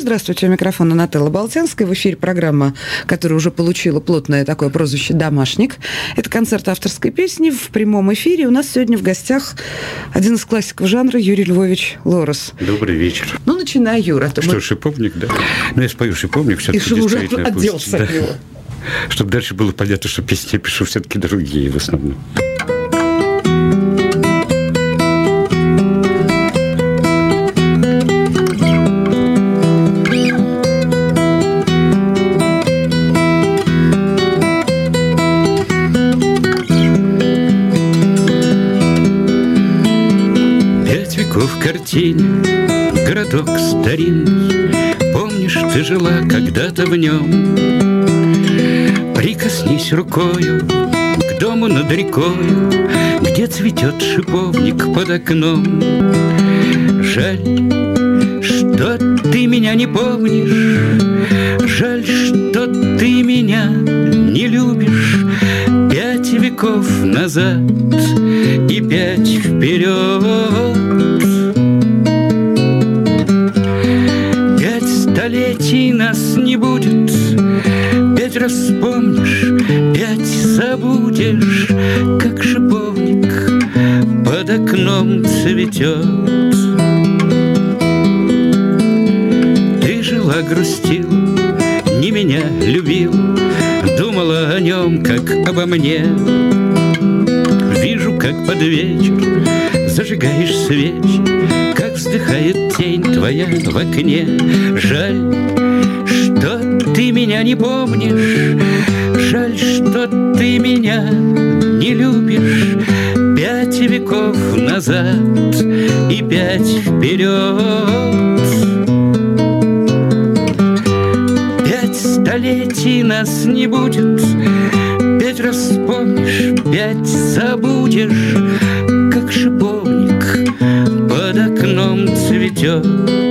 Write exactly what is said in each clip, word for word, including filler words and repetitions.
Здравствуйте, у микрофона Нателла Болтянская. В эфире программа, которая уже получила плотное такое прозвище «Домашник». Это концерт авторской песни в прямом эфире. У нас сегодня в гостях один из классиков жанра Юрий Львович Лорос. Добрый вечер. Ну, начинай, Юра. Что, мы... шиповник, да? Ну, я спою шиповник, все-таки и действительно. И уже отделся от него. Чтобы дальше было понятно, что песни я пишу все-таки другие в основном. В картине городок старинный, помнишь, ты жила когда-то в нем. Прикоснись рукою к дому над рекою, где цветет шиповник под окном. Жаль, что ты меня не помнишь, жаль, что ты меня не любишь. Пять веков назад и пять вперед. Столетий нас не будет, пять раз вспомнишь, пять забудешь, как шиповник под окном цветет. Ты жила, грустила, не меня любила, думала о нем, как обо мне. Вижу, как под вечер зажигаешь свечи, как вздыхает тень твоя в окне. Жаль, что ты меня не помнишь, жаль, что ты меня не любишь. Пять веков назад и пять вперед. Пять столетий нас не будет, пять раз вспомнишь, пять забудешь, как шиповник под окном цветет.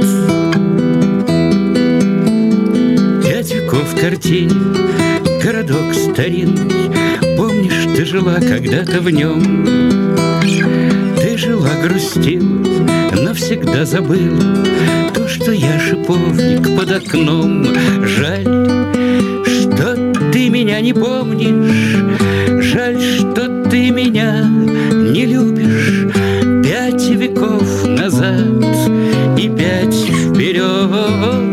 Пять веков в картине городок старинный, помнишь, ты жила когда-то в нем. Ты жила, грустила, навсегда забыла то, что я шиповник под окном. Жаль, что ты меня не помнишь, жаль, что ты меня не любишь. Пять веков назад и пять вперед.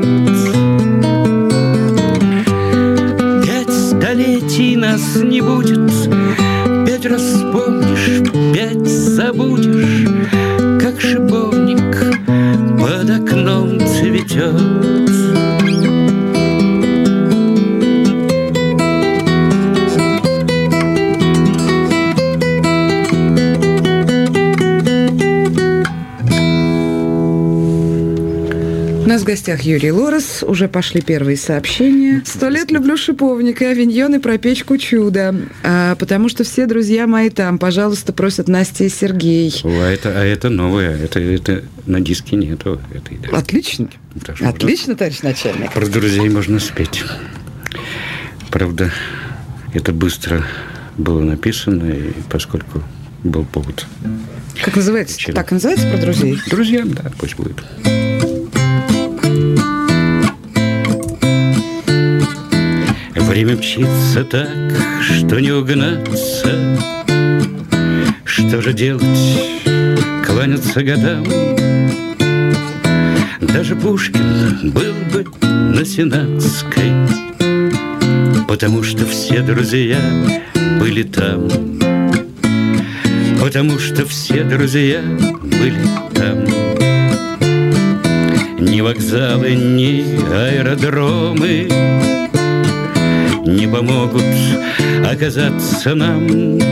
Пять столетий нас не будет, пять раз вспомнишь, пять забудешь, как шиповник под окном цветет. У нас в гостях Юрий Лорос. Уже пошли первые сообщения. Сто лет люблю шиповник и авиньон, и про печку чудо. А, потому что все друзья мои там. Пожалуйста, просят Настя и Сергей. О, а, это, а это новое. Это, это на диске нету. Это, Отлично. Отлично, товарищ начальник. Про друзей можно спеть. Правда, это быстро было написано, и поскольку был повод. Как называется? Вчера. Так называется про друзей? Друзьям, да, пусть будет. Время мчится так, что не угнаться. Что же делать, кланяться годам? Даже Пушкин был бы на Сенатской, потому что все друзья были там. Потому что все друзья были там. Ни вокзалы, ни аэродромы не помогут оказаться нам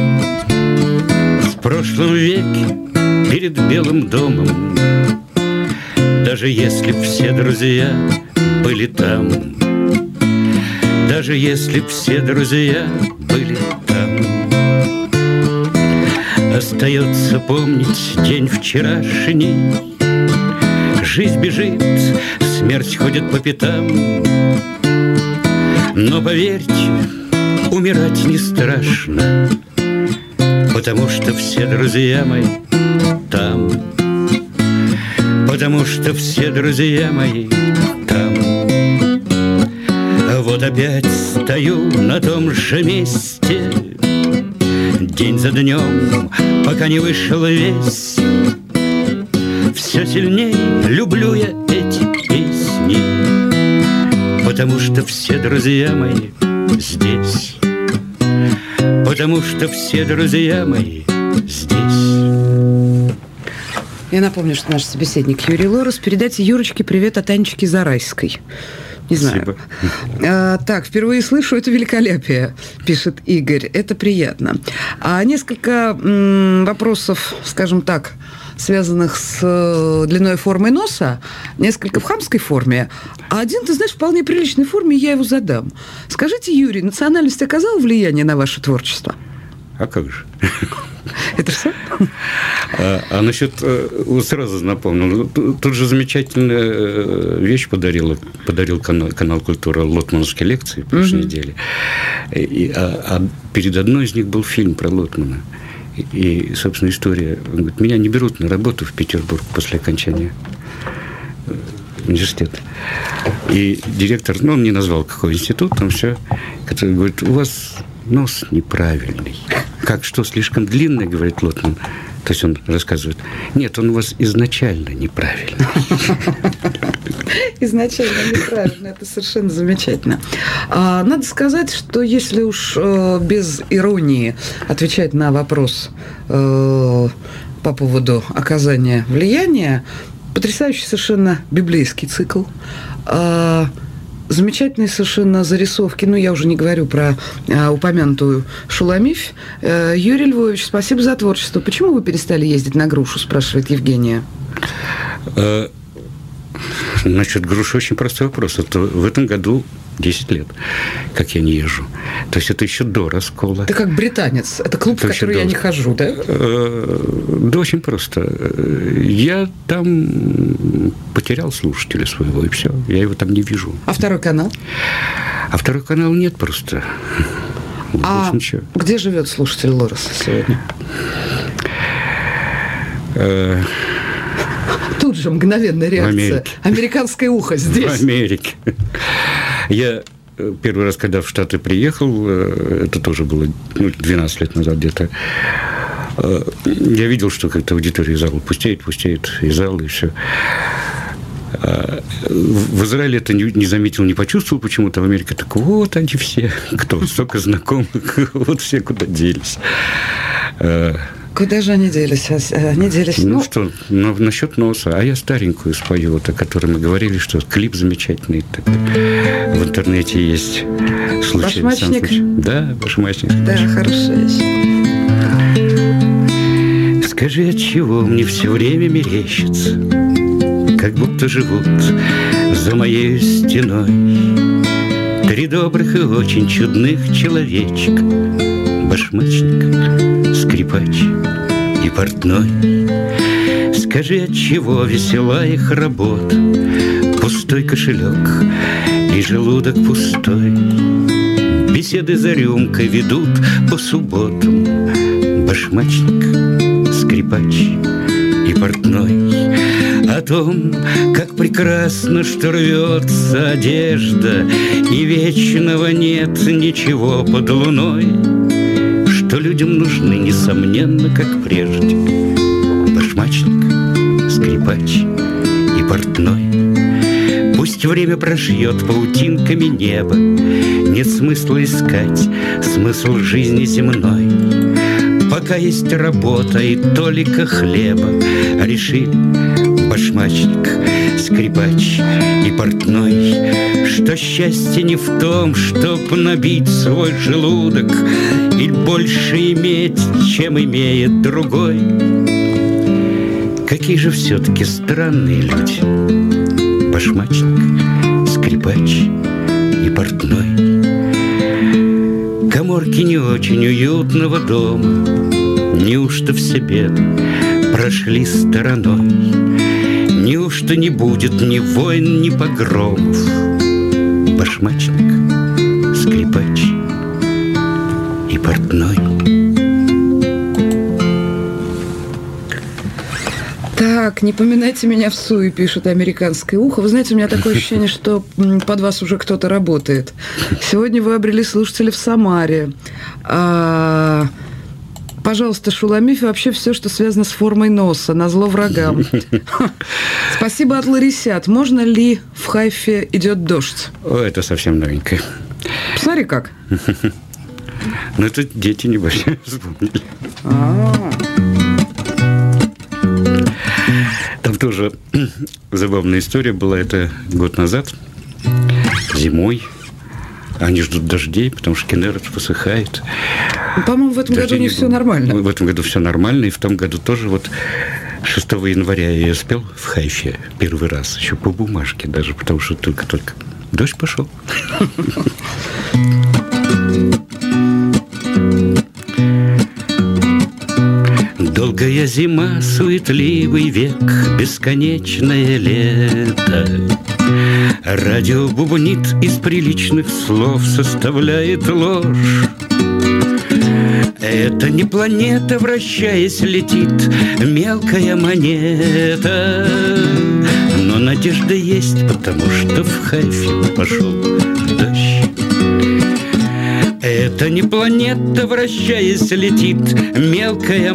в прошлом веке перед Белым домом. Даже если б все друзья были там, даже если б все друзья были там, остается помнить день вчерашний. Жизнь бежит, смерть ходит по пятам. Но поверьте, умирать не страшно, потому что все друзья мои там. Потому что все друзья мои там. вот опять стою на том же месте, день за днем, пока не вышел весь. Все сильнее люблю я эти песни, потому что все друзья мои здесь. Потому что все друзья мои здесь. Я напомню, что наш собеседник Юрий Лорос. Передайте Юрочке привет от Анечки Зарайской. Не знаю. А, так, впервые слышу это великолепие, пишет Игорь. Это приятно. А несколько м, вопросов, скажем так, связанных с длиной формы носа, несколько в хамской форме, а один, ты знаешь, в вполне приличной форме, я его задам. Скажите, Юрий, национальность оказала влияние на ваше творчество? А как же? Это все? А, а насчет, вот сразу напомню, тут же замечательная вещь подарила, подарил канал, канал «Культура» лотмановские лекции в прошлой mm-hmm. неделе. И, а, а перед одной из них был фильм про Лотмана. И, собственно, история. Он говорит, меня не берут на работу в Петербург после окончания университета. И директор, ну, он не назвал, какой институт, там все, который говорит, у вас нос неправильный. Как, что, слишком длинный, говорит Лотман. То есть он рассказывает, нет, он у вас изначально неправильный. Изначально неправильно, это совершенно замечательно. А, надо сказать, что если уж э, без иронии отвечать на вопрос э, по поводу оказания влияния, потрясающий совершенно библейский цикл, э, замечательные совершенно зарисовки, ну, я уже не говорю про а, упомянутую Шуламифь. Э, Юрий Львович, спасибо за творчество. Почему вы перестали ездить на грушу, спрашивает Евгения. Насчет груши очень простой вопрос. Это в этом году десять лет, как я не езжу. То есть это еще до раскола. Ты как британец. Это клуб, это в который я до... не хожу, да? Да, очень просто. Я там потерял слушателя своего, и все. Я его там не вижу. А второй канал? А второй канал нет просто. А где живет слушатель Лороса сегодня? Тут же мгновенная реакция. Американское ухо здесь. В Америке. Я первый раз, когда в Штаты приехал, это тоже было ну, двенадцать лет назад где-то, я видел, что как-то аудитория зала пустеет, пустеет, и зал, и все. В Израиле это не заметил, не почувствовал почему-то. В Америке так вот они все, кто столько знакомых, вот все куда делись. Куда же они делись? Они делись ну, ну что, ну, насчет носа. А я старенькую спою, вот, о которой мы говорили, что клип замечательный. Так, в интернете есть. Случай, башмачник? Случай. Да, башмачник. Да, хорошая вещь. Скажи, от чего мне все время мерещится, как будто живут за моей стеной три добрых и очень чудных человечка: башмачник, скрипач и портной. Скажи, от чего весела их работа, пустой кошелек и желудок пустой. Беседы за рюмкой ведут по субботам башмачник, скрипач и портной. О том, как прекрасно, что рвется одежда, и вечного нет ничего под луной, что людям нужны, несомненно, как прежде, башмачник, скрипач и портной. Пусть время прошьет паутинками небо, нет смысла искать смысл жизни земной. Пока есть работа и толика хлеба, реши, башмачник, скрипач и портной, что счастье не в том, чтоб набить свой желудок и больше иметь, чем имеет другой. Какие же все-таки странные люди, башмачник, скрипач и портной. Каморки не очень уютного дома неужто все беды прошли стороной? Неужто не будет ни войн, ни погромов? Башмачник, скрипач и портной. Так, не поминайте меня в суе, пишет «Американское ухо». Вы знаете, у меня такое ощущение, что под вас уже кто-то работает. Сегодня вы обрели слушателей в Самаре. А... Пожалуйста, Шуламиф и вообще все, что связано с формой носа, назло врагам. Спасибо от Ларисят. Можно ли в Хайфе идет дождь? О, это совсем новенькое. Посмотри как. Ну, это дети небольшие вспомнили. Там тоже забавная история была. Это год назад, зимой. Они ждут дождей, потому что Кенерет высыхает. По-моему, в этом Дождей году не все нормально. В этом году все нормально. И в том году тоже вот шестого января я спел в Хайфе первый раз. Еще по бумажке даже, потому что только-только дождь пошел. Долгая зима, суетливый век, бесконечное лето. Радио бубнит из приличных слов, составляет ложь. Это не планета, вращаясь, летит мелкая монета. Но надежда есть, потому что в Хайфе пошел дождь. Это не планета, вращаясь, летит мелкая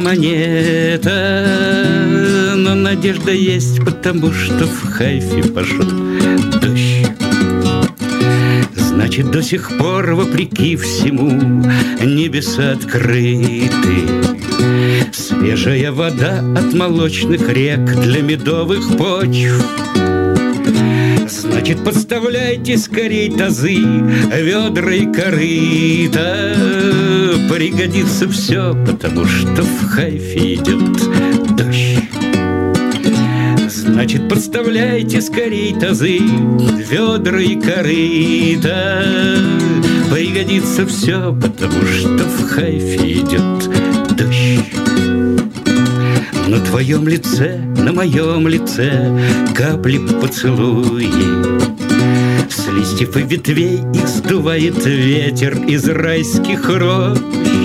монета. Но надежда есть, потому что в Хайфе пошел дождь. Значит, до сих пор, вопреки всему, небеса открыты. Свежая вода от молочных рек для медовых почв. Значит, подставляйте скорей тазы, ведра и корыта. Пригодится все, потому что в Хайфе идет дождь. Значит, подставляйте скорей тазы, ведра и корыта. Пригодится все, потому что в Хайфе идет дождь. На твоем лице, на моем лице капли поцелуи. С листьев и ветвей их сдувает ветер из райских рощ.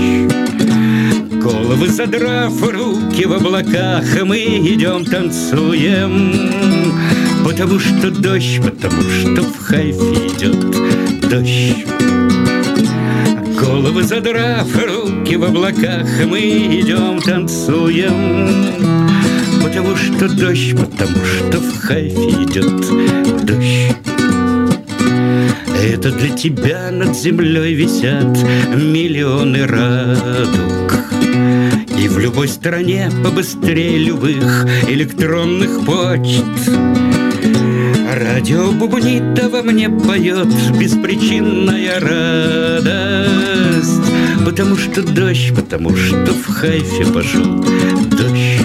Головы задрав, руки в облаках, мы идем танцуем. Потому что дождь, потому что в Хайфе идет дождь. Головы задрав, руки в облаках, мы идем танцуем. Потому что дождь, потому что в Хайфе идет дождь. Это для тебя над землей висят миллионы радуг. И в любой стране побыстрее любых электронных почт. Радио бубнит, а во мне поет беспричинная радость. Потому что дождь, потому что в Хайфе пошел дождь.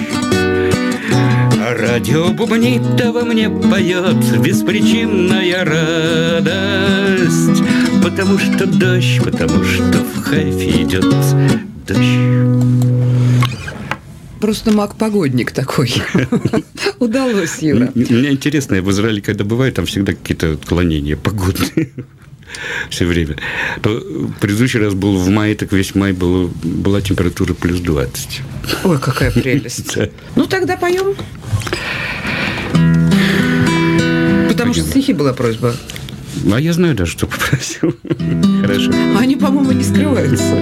Радио бубнит, а во мне поет беспричинная радость. Потому что дождь, потому что в Хайфе идет дождь. Просто маг-погодник такой. Удалось, Юра. Мне интересно, в Израиле, когда бывает, там всегда какие-то отклонения погодные. Все время. То предыдущий раз был в мае, так весь май был, была температура плюс двадцать. Ой, какая прелесть. Да. Ну, тогда поем. Потому что стихи была просьба. А я знаю даже, что попросил. Хорошо. Они, по-моему, не скрываются.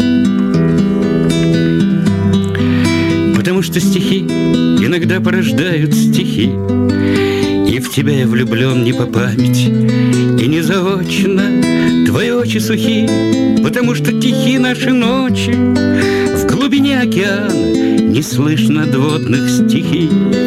Потому что стихи иногда порождают стихи. И в тебя я влюблен не по памяти и не заочно. Твои очи сухи, потому что тихи наши ночи. В глубине океана не слышно надводных стихий.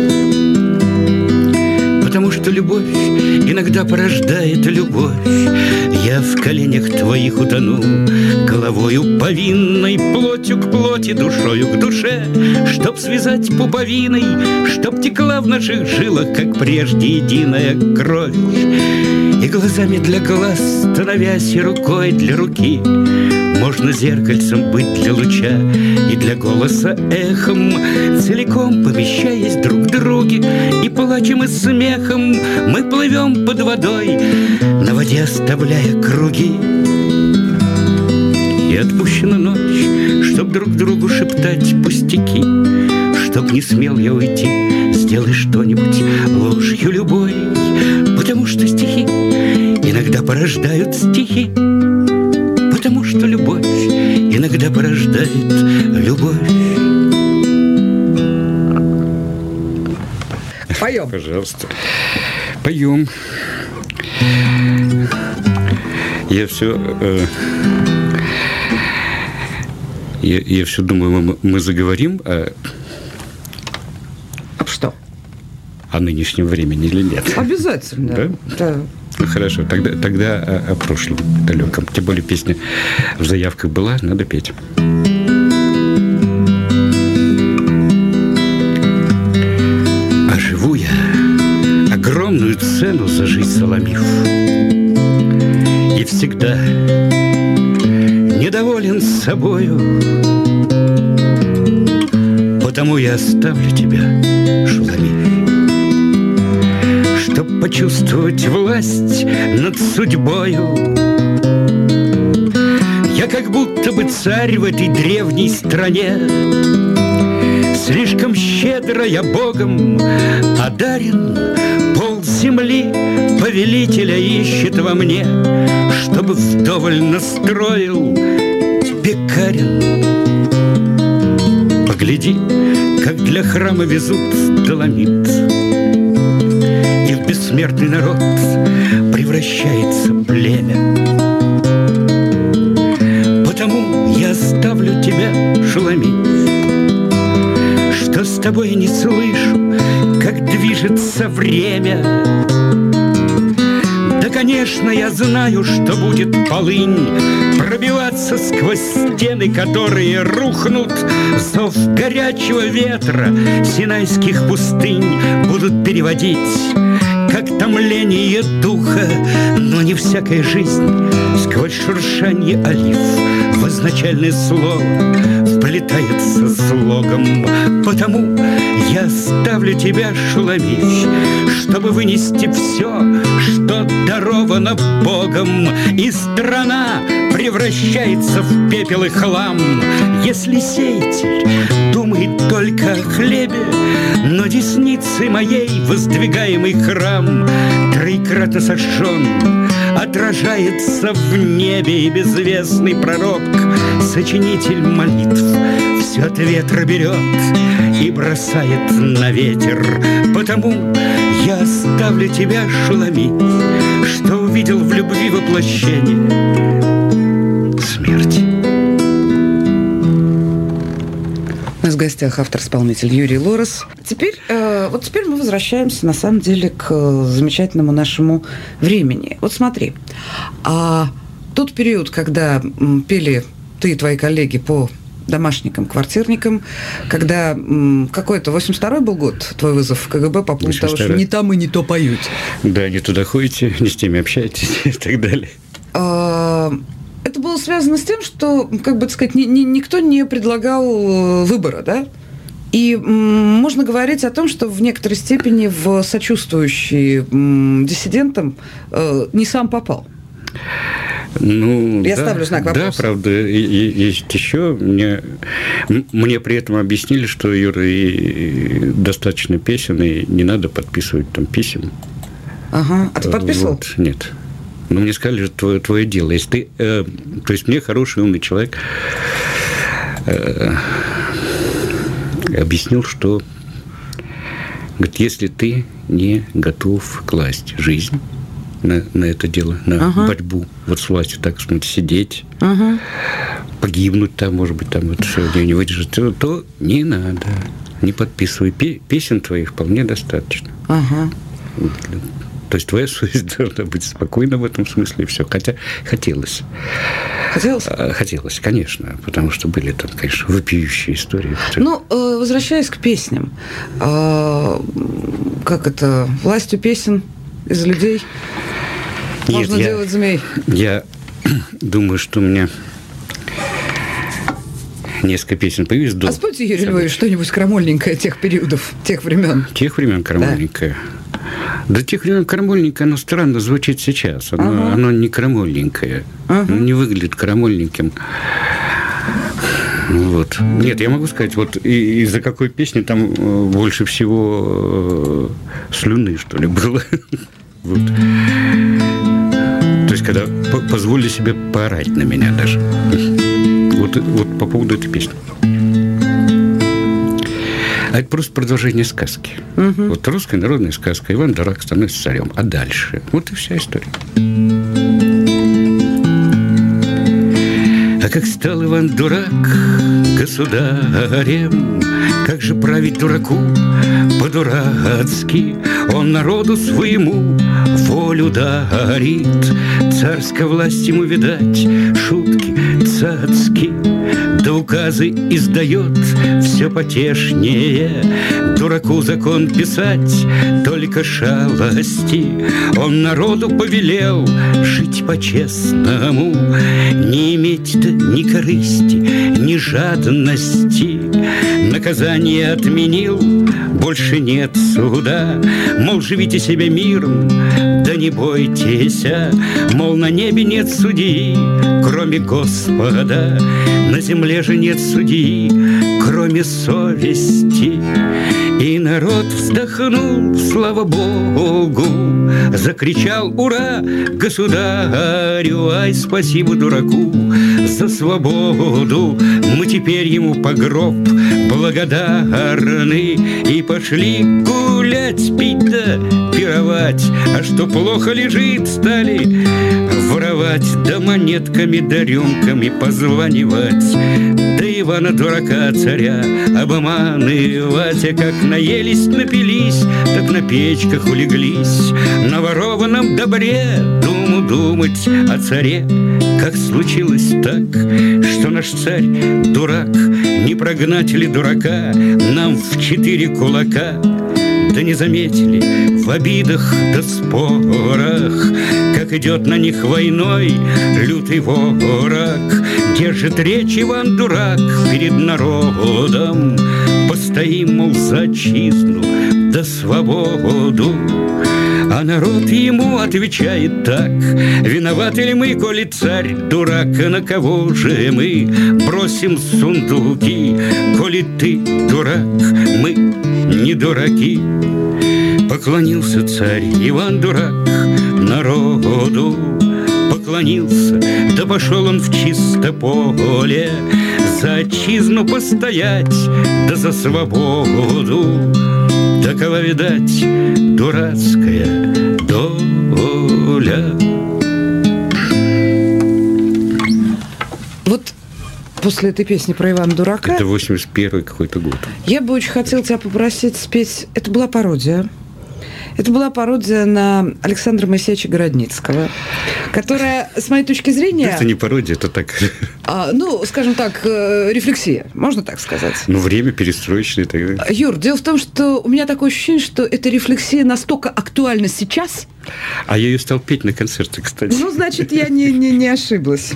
Потому что любовь иногда порождает любовь. Я в коленях твоих утону, головою повинной, плотью к плоти, душою к душе, чтоб связать пуповиной, чтоб текла в наших жилах, как прежде, единая кровь. И глазами для глаз, становясь и рукой для руки, можно зеркальцем быть для луча и для голоса эхом, целиком помещаясь друг в друге, и плачем и смехом мы плывем под водой, на воде оставляя круги. И отпущена ночь, чтоб друг другу шептать пустяки, чтоб не смел я уйти с сделай что-нибудь ложью любой, потому что стихи иногда порождают стихи, потому что любовь иногда порождает любовь. Поем. Пожалуйста. Поем. Я все... Э, я, я все думаю, мы, мы заговорим о... Об что? О нынешнем времени или нет? Обязательно. Да? Да. Ну, хорошо, тогда, тогда о, о прошлом далеком. Тем более песня в заявках была, надо петь. А живу я огромную цену за жизнь соломив, и всегда недоволен собою, потому я оставлю тебя, Шуламив, чтоб почувствовать власть над судьбою. Я как будто бы царь в этой древней стране, слишком щедро я Богом одарен, пол земли повелителя ищет во мне, чтобы вдоволь настроил пекарен. Погляди, как для храма везут доломит, и в бессмертный народ превращается племя. Потому я оставлю тебя, Шуламив, что с тобой не слышу, как движется время. Да, конечно, я знаю, что будет полынь пробиваться сквозь стены, которые рухнут. Зов горячего ветра синайских пустынь будут переводить как томление духа, но не всякая жизнь сквозь шуршанье олив в изначальное слово вплетается слогом. Потому я оставлю тебя, Шуламив, чтобы вынести все, что даровано Богом, и страна превращается в пепел и хлам. Если сеятель думает только о хлебе, но десницей моей воздвигаемый храм троекратно сожжен отражается в небе, и безвестный пророк, сочинитель молитв, все от ветра берет и бросает на ветер. Потому я оставлю тебя, Шуламив, что увидел в любви воплощение смерти. У нас в гостях автор-исполнитель Юрий Лорос. Теперь, э, вот теперь мы возвращаемся, на самом деле, к замечательному нашему времени. Вот смотри, а тот период, когда м, пели ты и твои коллеги по домашникам, квартирникам, когда м, какой-то восемьдесят второй был год, твой вызов в ка гэ бэ по поводу того, что не там и не то поют. Да, не туда ходите, не с теми общаетесь и так далее. А, это было связано с тем, что, как бы сказать, ни, ни, никто не предлагал выбора, да? И м, можно говорить о том, что в некоторой степени в сочувствующие м, диссидентам э, не сам попал. Ну, Я да, ставлю знак вопроса. Да, правда, и, и, есть еще. Мне, мне при этом объяснили, что, Юра, и достаточно песен, и не надо подписывать там писем. Ага. А ты подписывал? Вот, нет. Но мне сказали, что твое, твое дело. Если ты, э, то есть мне хороший, умный человек э, объяснил, что, говорит, если ты не готов класть жизнь на, на это дело, на ага. борьбу вот с властью, так сказать, сидеть, ага. погибнуть там, может быть, там вот не выдержать, то, то не надо, не подписывай. Песен твоих вполне достаточно. Ага. То есть твоя совесть должна быть спокойна в этом смысле, и все. Хотя хотелось. Хотелось? Хотелось, конечно, потому что были там, конечно, вопиющие истории. Ну, возвращаясь к песням, как это, властью песен из людей Нет, можно я, делать змей? Я думаю, что у меня несколько песен появились. А спойте, Юрий Львович, что-нибудь крамольненькое тех периодов, тех времен. Тех времен крамольненькое. Да. До тех времен крамольненькое, оно странно звучит сейчас. Оно, ага. оно не крамольненькое. Ага. Оно не выглядит крамольненьким. Вот. Нет, я могу сказать, вот и- из-за какой песни там больше всего слюны, что ли, было. Вот. То есть, когда позволили себе поорать на меня даже. Вот, вот по поводу этой песни. А это просто продолжение сказки. Угу. Вот русская народная сказка. Иван Дурак становится царем. А дальше? Вот и вся история. А как стал Иван Дурак государем, как же править дураку по-дурацки? Он народу своему волю дарит, царская власть ему, видать, шутки цацки, да указы издает все потешнее. Дураку закон писать, только шалости. Он народу повелел жить по-честному, не иметь-то ни корысти, ни жадности. Наказание отменил, больше нет суда. Мол, живите себе миром, да не бойтесь. Мол, на небе нет судьи, кроме Господа. На земле же нет судьи, кроме совести. И народ вздохнул, слава Богу, закричал ура государю, ай, спасибо дураку за свободу. Мы теперь ему по гроб благодарны и пошли гулять, пить да пировать. А что плохо лежит, стали воровать, да монетками да рюмками позванивать, да Ивана дурака царя обманывать. А как наелись, напились, так на печках улеглись, на ворованном добре думу думать о царе. Как случилось так, что наш царь дурак, не прогнать ли дурака нам в четыре кулака? Да не заметили в обидах да спорах, как идет на них войной лютый ворог. Держит речь Иван Дурак перед народом, постоим, мол, за отчизну да свободу. А народ ему отвечает так: виноваты ли мы, коли царь дурак? На кого же мы бросим сундуки, коли ты дурак, мы не дураки? Поклонился царь Иван Дурак народу, поклонился, да пошел он в чисто поле за отчизну постоять, да за свободу. Такова, видать, дурацкая доля. Вот после этой песни про Ивана Дурака... Это восемьдесят первый какой-то год. Я бы очень хотела тебя попросить спеть... Это была пародия. Это была пародия на Александра Моисеевича Городницкого, которая, с моей точки зрения... Это не пародия, это так... А, ну, скажем так, рефлексия, можно так сказать? Ну, время перестроечное тогда. Юр, дело в том, что у меня такое ощущение, что эта рефлексия настолько актуальна сейчас... А я ее стал петь на концерте, кстати. Ну, значит, я не, не, не ошиблась.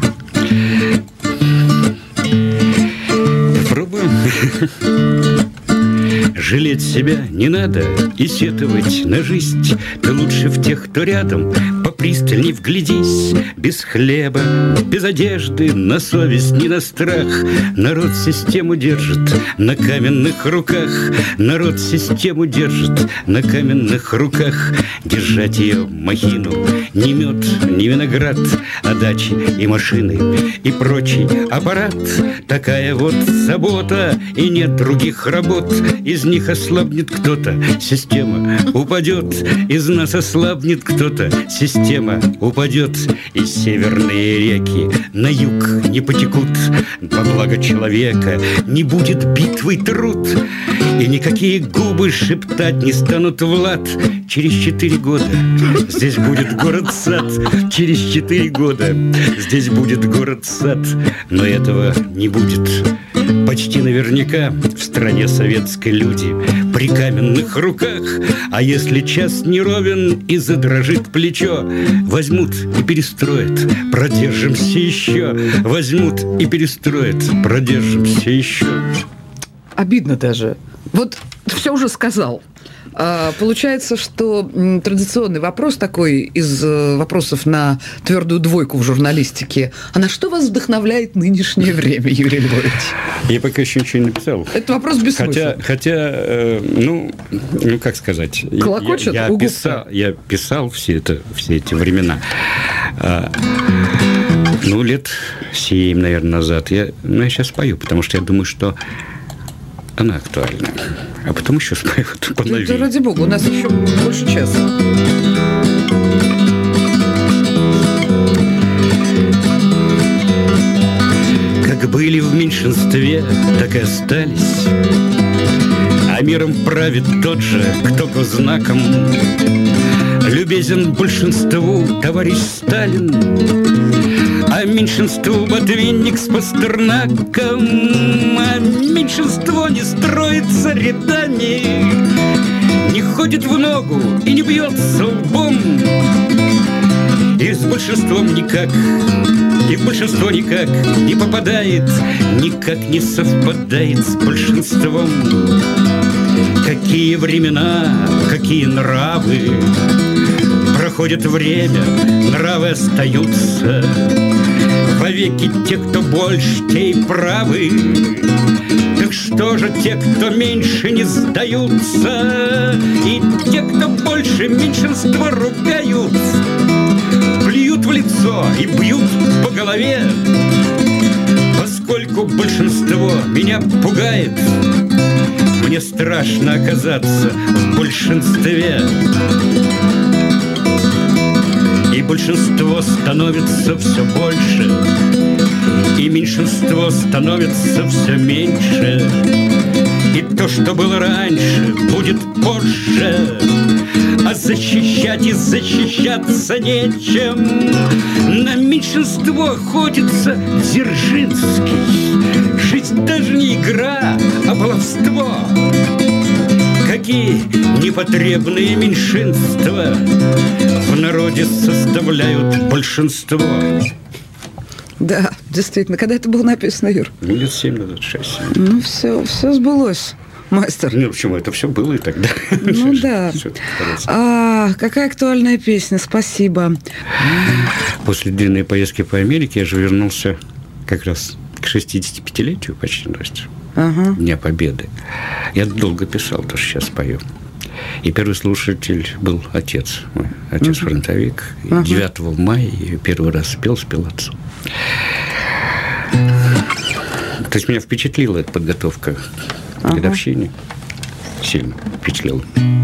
Попробуем. Жалеть себя не надо и сетовать на жизнь. Ты лучше в тех, кто рядом, попристальней вглядись. Без хлеба, без одежды, на совесть, не на страх. Народ систему держит на каменных руках. Народ систему держит на каменных руках. Держать ее махину ни мед, ни виноград, а дачи и машины и прочий аппарат. Такая вот забота, и нет других работ. Из них ослабнет кто-то, система упадет. Из нас ослабнет кто-то, система упадет. И северные реки на юг не потекут. Во благо человека не будет битвы труд. И никакие губы шептать не станут Влад. Через четыре года здесь будет город-сад. Через четыре года здесь будет город-сад. Но этого не будет. Почти наверняка в стране советской люди при каменных руках. А если час не ровен и задрожит плечо, возьмут и перестроят, продержимся еще. Возьмут и перестроят, продержимся еще. Обидно даже. Вот все уже сказал. А, получается, что м, традиционный вопрос такой из э, вопросов на твердую двойку в журналистике. А на что вас вдохновляет нынешнее время, Юрий Львович? Я пока еще ничего не написал. Это вопрос без Хотя, хотя э, ну, ну, как сказать... Колокочет я, я, писал, я писал все, это, все эти времена. А, ну, лет семь, наверное, назад. Я, ну, я сейчас спою, потому что я думаю, что она актуальна. А потом еще спою поновее. Да, ради бога, у нас еще больше часа. Как были в меньшинстве, так и остались. А миром правит тот же, кто гознаком. Любезен большинству товарищ Сталин, а меньшинству ботвинник с Пастернаком. А меньшинство не строится рядами, не ходит в ногу и не бьется лбом. И с большинством никак, и в большинство никак не попадает, никак не совпадает с большинством. Какие времена, какие нравы, проходит время, нравы остаются. Вовеки те, кто больше, те и правы. Так что же те, кто меньше, не сдаются? И те, кто больше, меньшинство ругают, плюют в лицо и бьют по голове. Поскольку большинство меня пугает, мне страшно оказаться в большинстве. И большинство становится все больше, и меньшинство становится все меньше. И то, что было раньше, будет позже. А защищать и защищаться нечем. На меньшинство охотится Дзержинский. Жизнь даже не игра, а баловство. Какие непотребные меньшинства в народе составляют большинство. Да, действительно. Когда это было написано, Юр? Ну, лет семь назад, шесть. Ну, все, все сбылось, мастер. Ну, почему? Это все было и тогда. Ну, да. А, какая актуальная песня, спасибо. После длинной поездки по Америке я же вернулся как раз к шестидесятипятилетию почти, Настя. Ага. Дня Победы. Я долго писал, то, что сейчас пою. И первый слушатель был отец мой, отец-фронтовик. Ага. девятого мая я первый раз спел, спел отцу. То есть меня впечатлила эта подготовка ага. к годовщине. Сильно впечатлила.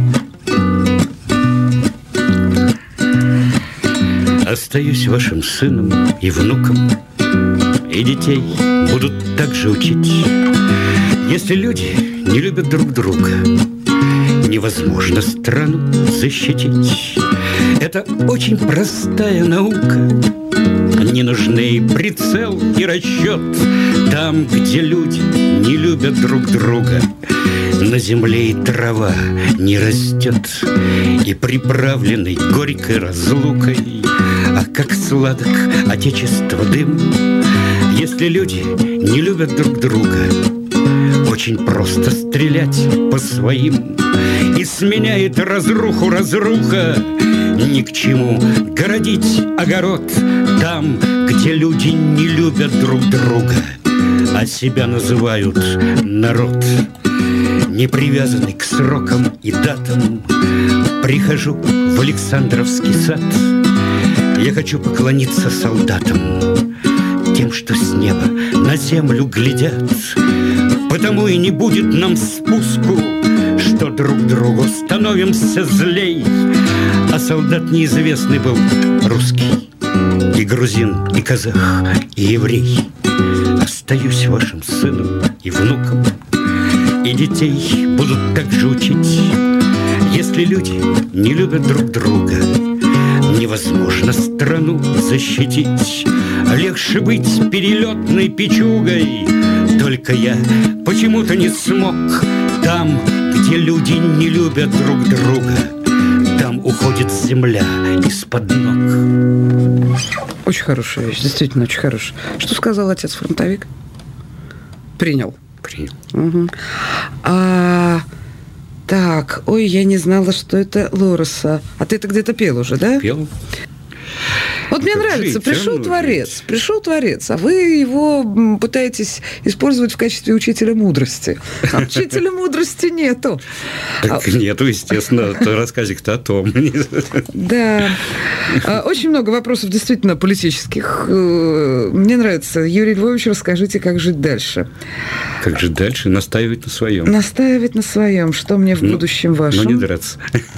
Остаюсь вашим сыном и внуком, и детей будут так же учить. Если люди не любят друг друга, невозможно страну защитить. Это очень простая наука. Не нужны и прицел, и расчет. Там, где люди не любят друг друга, на земле и трава не растет. И приправленный горькой разлукой, ах, как сладок отечество дым. Если люди не любят друг друга, очень просто стрелять по своим. И сменяет разруху разруха. Ни к чему городить огород там, где люди не любят друг друга, а себя называют народ. Не привязанный к срокам и датам, прихожу в Александровский сад. Я хочу поклониться солдатам, тем, что с неба на землю глядят. Потому и не будет нам спуску, что друг другу становимся злей. А солдат неизвестный был русский, и грузин, и казах, и еврей. Остаюсь вашим сыном и внуком, и детей будут так же учить. Если люди не любят друг друга, невозможно страну защитить. Легче быть перелетной печугой. Только я почему-то не смог. Там, где люди не любят друг друга, там уходит земля из-под ног. Очень хорошая вещь, действительно очень хорошая. Что сказал отец-фронтовик? Принял. Принял. Угу. А Так, ой, я не знала, что это Лореса. А ты это где-то пел уже, да? Пел. Вот мне нравится, пришел творец, пришел творец, а вы его пытаетесь использовать в качестве учителя мудрости. А учителя мудрости нету. Так а... нету, естественно, рассказик-то о том. Да. Очень много вопросов действительно политических. Мне нравится. Юрий Львович, расскажите, как жить дальше. Как жить дальше? Настаивать на своем. Настаивать на своем. Что мне в будущем вашем? Но не драться.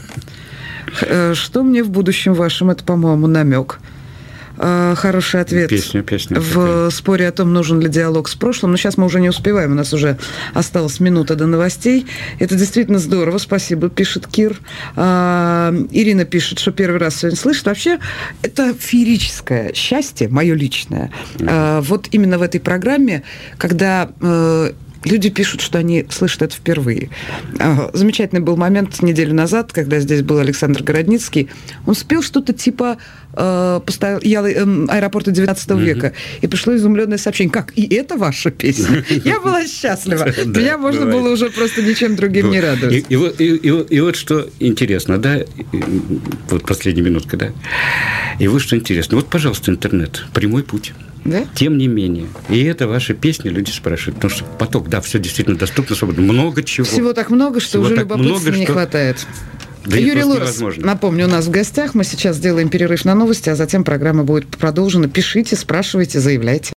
Что мне в будущем вашем? Это, по-моему, намек. Хороший ответ. Песня, песня. В такая. споре о том, нужен ли диалог с прошлым. Но сейчас мы уже не успеваем. У нас уже осталась минута до новостей. Это действительно здорово. Спасибо, пишет Кир. А, Ирина пишет, что первый раз сегодня слышит. Вообще, это феерическое счастье, мое личное. Mm-hmm. А, вот именно в этой программе, когда... Люди пишут, что они слышат это впервые. Замечательный был момент неделю назад, когда здесь был Александр Городницкий. Он спел что-то типа э, аэропорта девятнадцатого mm-hmm. века. И пришло изумленное сообщение. Как? И это ваша песня? Я была счастлива. Меня можно было уже просто ничем другим не радовать. И вот что интересно, да, вот последняя минутка, да. И вот что интересно. Вот, пожалуйста, интернет. Прямой путь. Да? Тем не менее. И это ваши песни люди спрашивают. Потому что поток, да, все действительно доступно, свободно. Много чего. Всего так много, что Всего уже так любопытства много, не что... хватает. Да Юрий Лорес, напомню, у нас в гостях. Мы сейчас сделаем перерыв на новости, а затем программа будет продолжена. Пишите, спрашивайте, заявляйте.